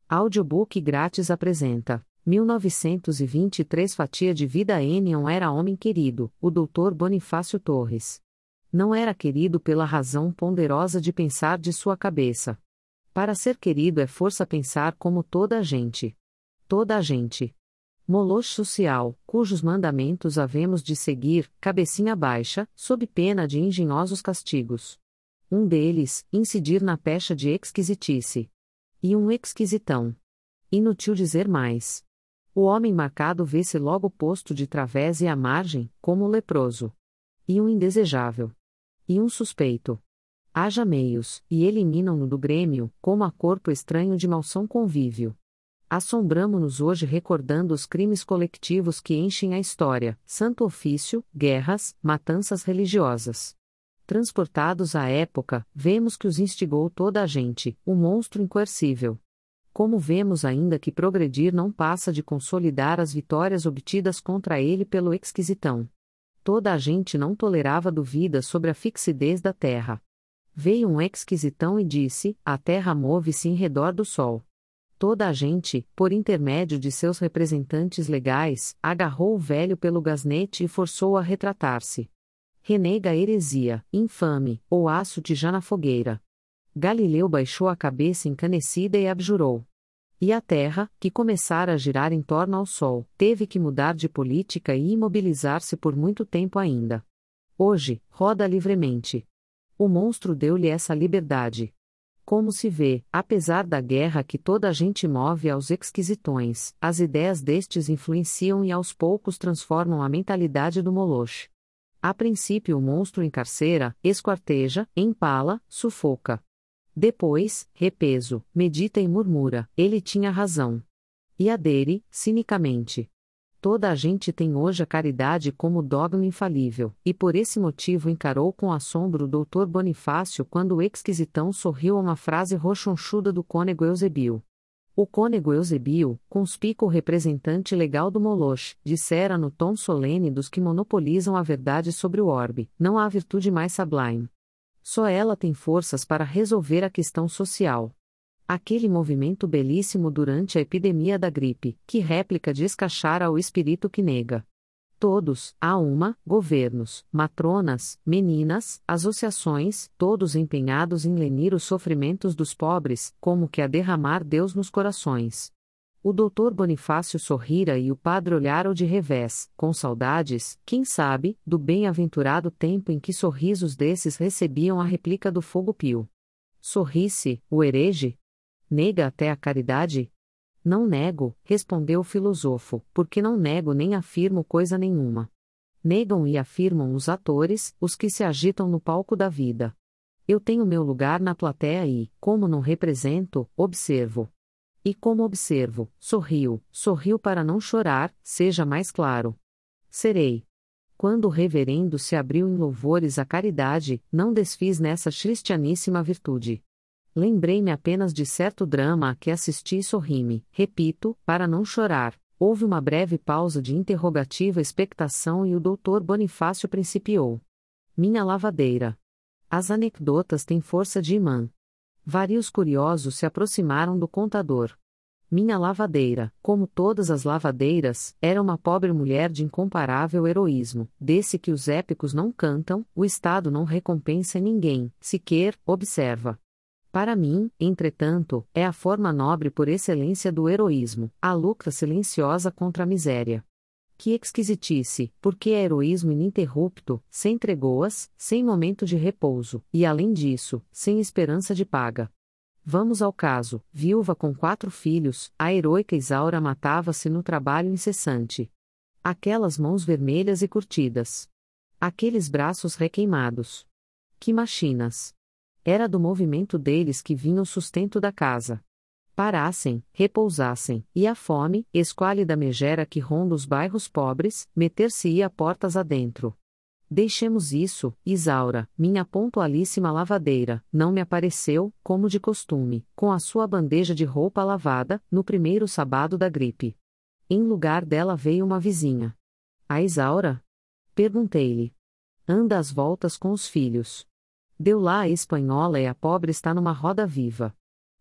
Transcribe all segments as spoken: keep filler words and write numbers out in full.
Audiobook grátis apresenta mil novecentos e vinte e três Fatia de Vida. Enion era homem querido, o doutor Bonifácio Torres. Não era querido pela razão ponderosa de pensar de sua cabeça. Para ser querido é força pensar como toda a gente. Toda a gente. Moloch social, cujos mandamentos havemos de seguir, cabecinha baixa, sob pena de engenhosos castigos. Um deles, incidir na pecha de exquisitice. E um exquisitão. Inútil dizer mais. O homem marcado vê-se logo posto de través e à margem, como o leproso. E um indesejável. E um suspeito. Haja meios, e eliminam-no do grêmio, como a corpo estranho de malsão convívio. Assombramo-nos hoje recordando os crimes colectivos que enchem a história, santo ofício, guerras, matanças religiosas. Transportados à época, vemos que os instigou toda a gente, o monstro incoercível. Como vemos ainda que progredir não passa de consolidar as vitórias obtidas contra ele pelo exquisitão. Toda a gente não tolerava dúvidas sobre a fixidez da terra. Veio um exquisitão e disse: a terra move-se em redor do sol. Toda a gente, por intermédio de seus representantes legais, agarrou o velho pelo gasnete e forçou-o a retratar-se. Renega a heresia, infame, ou aço-te já na fogueira. Galileu baixou a cabeça encanecida e abjurou. E a terra, que começara a girar em torno ao sol, teve que mudar de política e imobilizar-se por muito tempo ainda. Hoje, roda livremente. O monstro deu-lhe essa liberdade. Como se vê, apesar da guerra que toda a gente move aos exquisitões, as ideias destes influenciam e aos poucos transformam a mentalidade do Moloch. A princípio o monstro encarcera, esquarteja, empala, sufoca. Depois, repeso, medita e murmura, ele tinha razão. E adere, cinicamente. Toda a gente tem hoje a caridade como dogma infalível, e por esse motivo encarou com assombro o doutor Bonifácio quando o exquisitão sorriu a uma frase rochonchuda do cônego Eusebio. O cônego Eusebio, conspícuo representante legal do Moloch, dissera no tom solene dos que monopolizam a verdade sobre o orbe: não há virtude mais sublime. Só ela tem forças para resolver a questão social. Aquele movimento belíssimo durante a epidemia da gripe, que réplica descachara ao espírito que nega. Todos, a uma, governos, matronas, meninas, associações, todos empenhados em lenir os sofrimentos dos pobres, como que a derramar Deus nos corações. O doutor Bonifácio sorrira e o padre olhara-o de revés, com saudades, quem sabe, do bem-aventurado tempo em que sorrisos desses recebiam a réplica do fogo pio. Sorrisse, o herege? Nega até a caridade? Não nego, respondeu o filósofo, porque não nego nem afirmo coisa nenhuma. Negam e afirmam os atores, os que se agitam no palco da vida. Eu tenho meu lugar na plateia e, como não represento, observo. E como observo, sorrio, sorrio para não chorar, seja mais claro. Serei. Quando o reverendo se abriu em louvores à caridade, não desfiz nessa cristianíssima virtude. Lembrei-me apenas de certo drama a que assisti e sorri-me, repito, para não chorar. Houve uma breve pausa de interrogativa expectação e o doutor Bonifácio principiou. Minha lavadeira. As anedotas têm força de imã. Vários curiosos se aproximaram do contador. Minha lavadeira, como todas as lavadeiras, era uma pobre mulher de incomparável heroísmo, desse que os épicos não cantam, o Estado não recompensa ninguém, sequer, observa. Para mim, entretanto, é a forma nobre por excelência do heroísmo, a luta silenciosa contra a miséria. Que exquisitice, porque é heroísmo ininterrupto, sem tregouas, sem momento de repouso, e além disso, sem esperança de paga. Vamos ao caso: viúva com quatro filhos, a heroica Isaura matava-se no trabalho incessante. Aquelas mãos vermelhas e curtidas. Aqueles braços requeimados. Que machinas! Era do movimento deles que vinha o sustento da casa. Parassem, repousassem, e a fome, esquálida megera que ronda os bairros pobres, meter-se-ia portas adentro. Deixemos isso, Isaura, minha pontualíssima lavadeira, não me apareceu, como de costume, com a sua bandeja de roupa lavada, no primeiro sábado da gripe. Em lugar dela veio uma vizinha. A Isaura? Perguntei-lhe. Anda às voltas com os filhos. Deu lá a espanhola e a pobre está numa roda viva.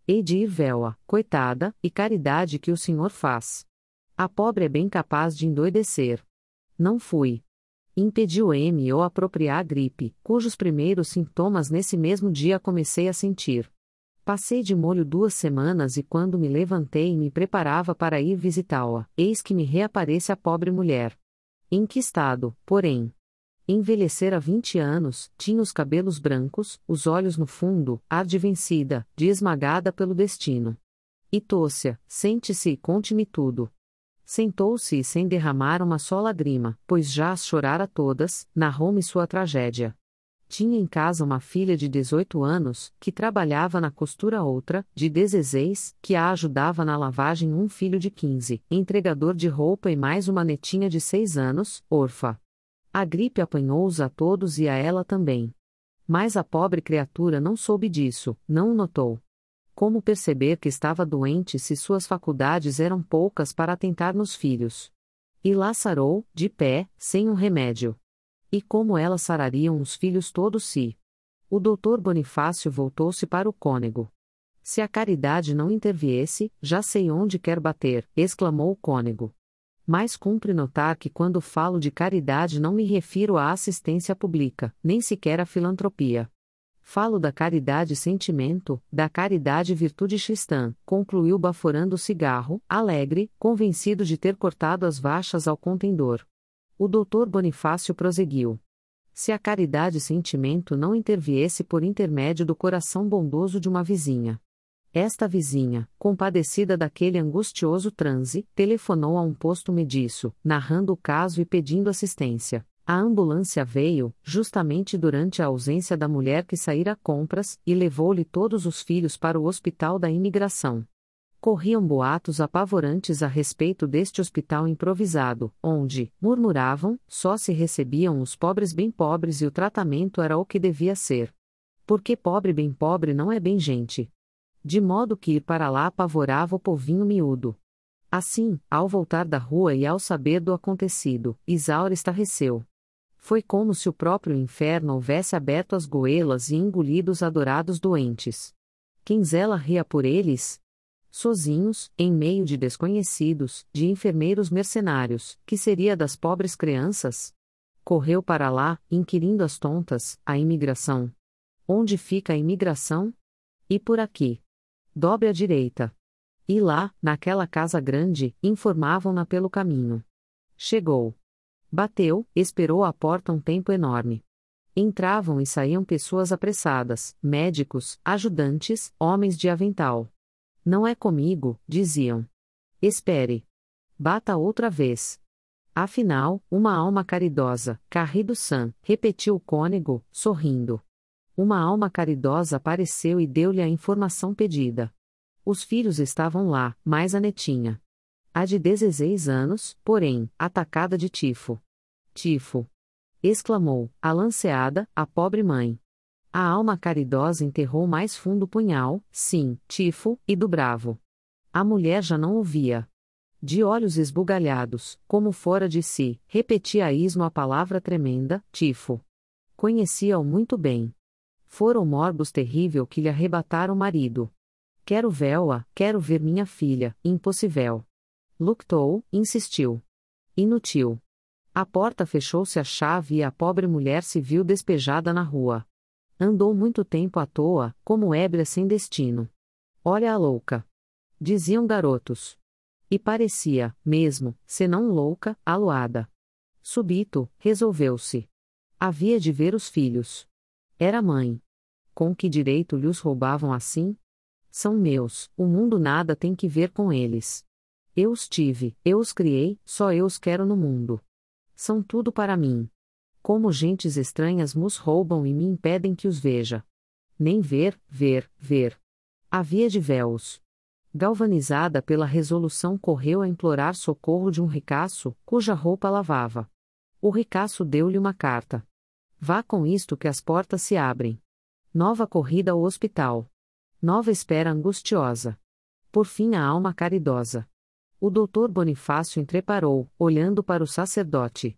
Hei de ir véu-a, coitada, e caridade que o senhor faz. A pobre é bem capaz de endoidecer. Não fui. Impediu-me ou apropriar a gripe, cujos primeiros sintomas nesse mesmo dia comecei a sentir. Passei de molho duas semanas e quando me levantei e me preparava para ir visitá-la, eis que me reaparece a pobre mulher. Em que estado, porém? Envelhecera vinte anos, tinha os cabelos brancos, os olhos no fundo, ar de vencida, de esmagada pelo destino. E Tócia, sente-se e conte-me tudo. Sentou-se e sem derramar uma só lágrima, pois já as chorara todas, narrou-me sua tragédia. Tinha em casa uma filha de dezoito anos, que trabalhava na costura, outra, de dezesseis, que a ajudava na lavagem, um filho de quinze, entregador de roupa e mais uma netinha de seis anos, órfã. A gripe apanhou-os a todos e a ela também. Mas a pobre criatura não soube disso, não o notou. Como perceber que estava doente se suas faculdades eram poucas para atentar nos filhos? E lá sarou, de pé, sem um remédio. E como elas sarariam os filhos todos se? O doutor Bonifácio voltou-se para o cônego. Se a caridade não interviesse, já sei onde quer bater, exclamou o cônego. Mas cumpre notar que quando falo de caridade não me refiro à assistência pública, nem sequer à filantropia. Falo da caridade sentimento, da caridade virtude cristã, concluiu baforando o cigarro, alegre, convencido de ter cortado as vachas ao contendor. O doutor Bonifácio prosseguiu. Se a caridade sentimento não interviesse por intermédio do coração bondoso de uma vizinha. Esta vizinha, compadecida daquele angustioso transe, telefonou a um posto mediço, narrando o caso e pedindo assistência. A ambulância veio, justamente durante a ausência da mulher que saíra a compras, e levou-lhe todos os filhos para o hospital da imigração. Corriam boatos apavorantes a respeito deste hospital improvisado, onde, murmuravam, só se recebiam os pobres bem pobres e o tratamento era o que devia ser. Porque pobre bem pobre não é bem gente. De modo que ir para lá apavorava o povinho miúdo. Assim, ao voltar da rua e ao saber do acontecido, Isaura estarreceu. Foi como se o próprio inferno houvesse aberto as goelas e engolido os adorados doentes. Quinzela ria por eles? Sozinhos, em meio de desconhecidos, de enfermeiros mercenários, que seria das pobres crianças? Correu para lá, inquirindo as tontas, a imigração. Onde fica a imigração? E por aqui. Dobre à direita. E lá, naquela casa grande, informavam-na pelo caminho. Chegou. Bateu, esperou à porta um tempo enorme. Entravam e saíam pessoas apressadas, médicos, ajudantes, homens de avental. Não é comigo, diziam. Espere. Bata outra vez. Afinal, uma alma caridosa, Carrido San, repetiu o cônego, sorrindo. Uma alma caridosa apareceu e deu-lhe a informação pedida. Os filhos estavam lá, mais a netinha. A de dezesseis anos, porém, atacada de tifo. Tifo! Exclamou, alanceada, a pobre mãe. A alma caridosa enterrou mais fundo o punhal, sim, tifo, e do bravo. A mulher já não ouvia. De olhos esbugalhados, como fora de si, repetia a esmo a palavra tremenda, tifo. Conhecia-o muito bem. Fora o morbus terrível que lhe arrebatara o marido. Quero véu-a, quero ver minha filha, impossível. Luctou, insistiu. Inútil. A porta fechou-se à chave e a pobre mulher se viu despejada na rua. Andou muito tempo à toa, como ébria sem destino. Olha a louca. Diziam garotos. E parecia, mesmo, senão louca, aluada. Subito, resolveu-se. Havia de ver os filhos. Era mãe. Com que direito lhe os roubavam assim? São meus, o mundo nada tem que ver com eles. Eu os tive, eu os criei, só eu os quero no mundo. São tudo para mim. Como gentes estranhas nos roubam e me impedem que os veja. Nem ver, ver, ver. Havia de véus. Galvanizada pela resolução, correu a implorar socorro de um ricaço, cuja roupa lavava. O ricaço deu-lhe uma carta. Vá com isto que as portas se abrem. Nova corrida ao hospital. Nova espera angustiosa. Por fim a alma caridosa. O doutor Bonifácio entreparou, olhando para o sacerdote.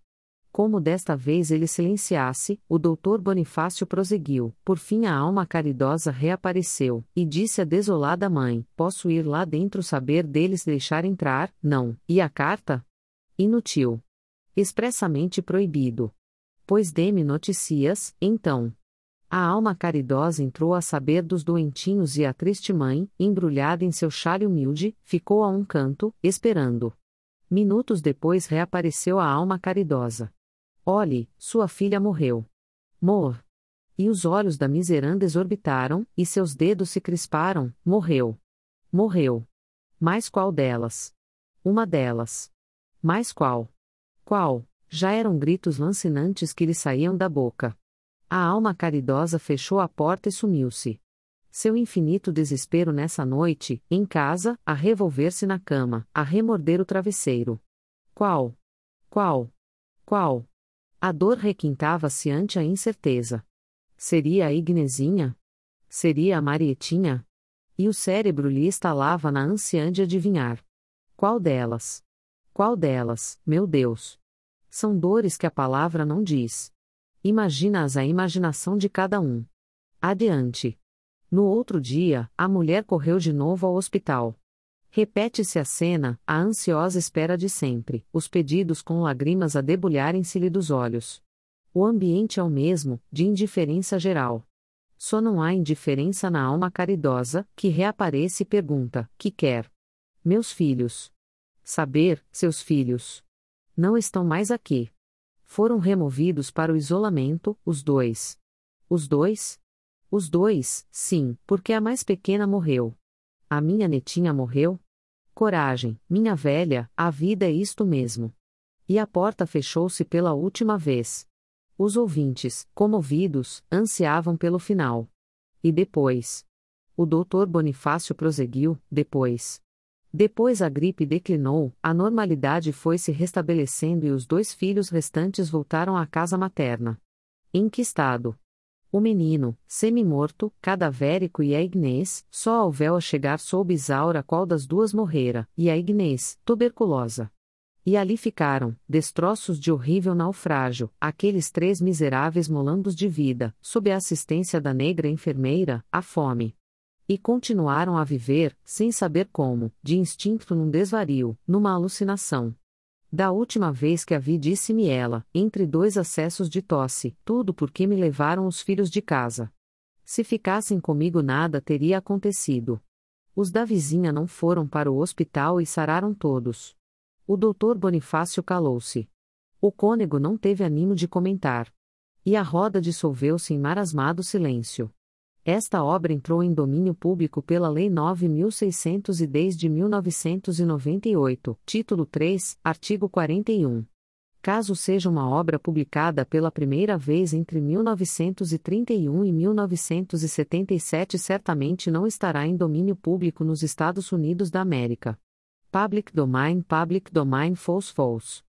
Como desta vez ele silenciasse, o doutor Bonifácio prosseguiu. Por fim a alma caridosa reapareceu, e disse à desolada mãe: posso ir lá dentro saber deles deixar entrar? Não. E a carta? Inútil. Expressamente proibido. Pois dê-me notícias, então. A alma caridosa entrou a saber dos doentinhos e a triste mãe, embrulhada em seu chale humilde, ficou a um canto, esperando. Minutos depois reapareceu a alma caridosa. Olhe, sua filha morreu. Mor. E os olhos da miseranda exorbitaram, e seus dedos se crisparam. Morreu. Morreu. Mas qual delas? Uma delas. Mas qual? Qual? Já eram gritos lancinantes que lhe saíam da boca. A alma caridosa fechou a porta e sumiu-se. Seu infinito desespero nessa noite, em casa, a revolver-se na cama, a remorder o travesseiro. Qual? Qual? Qual? A dor requintava-se ante a incerteza. Seria a Ignezinha? Seria a Marietinha? E o cérebro lhe estalava na ânsia de adivinhar. Qual delas? Qual delas, meu Deus? São dores que a palavra não diz. Imagina-as a imaginação de cada um. Adiante. No outro dia, a mulher correu de novo ao hospital. Repete-se a cena, a ansiosa espera de sempre, os pedidos com lágrimas a debulharem-se-lhe dos olhos. O ambiente é o mesmo, de indiferença geral. Só não há indiferença na alma caridosa, que reaparece e pergunta: que quer? Meus filhos. Saber, seus filhos. Não estão mais aqui. Foram removidos para o isolamento, os dois. Os dois? Os dois, sim, porque a mais pequena morreu. A minha netinha morreu? Coragem, minha velha, a vida é isto mesmo. E a porta fechou-se pela última vez. Os ouvintes, comovidos, ansiavam pelo final. E depois? O doutor Bonifácio prosseguiu, depois. Depois a gripe declinou, a normalidade foi se restabelecendo e os dois filhos restantes voltaram à casa materna. Em que estado? O menino, semi-morto, cadavérico, e a Ignês, só ao véu a chegar soube Isaura qual das duas morrera, e a Ignês, tuberculosa. E ali ficaram, destroços de horrível naufrágio, aqueles três miseráveis molambos de vida, sob a assistência da negra enfermeira, a fome. E continuaram a viver, sem saber como, de instinto num desvario, numa alucinação. Da última vez que a vi disse-me ela, entre dois acessos de tosse, tudo porque me levaram os filhos de casa. Se ficassem comigo nada teria acontecido. Os da vizinha não foram para o hospital e sararam todos. O doutor Bonifácio calou-se. O cônego não teve ânimo de comentar. E a roda dissolveu-se em marasmado silêncio. Esta obra entrou em domínio público pela Lei nove mil seiscentos e dez de mil novecentos e noventa e oito, título três, artigo quarenta e um. Caso seja uma obra publicada pela primeira vez entre mil novecentos e trinta e um e mil novecentos e setenta e sete, certamente não estará em domínio público nos Estados Unidos da América. Public Domain, Public Domain, False False.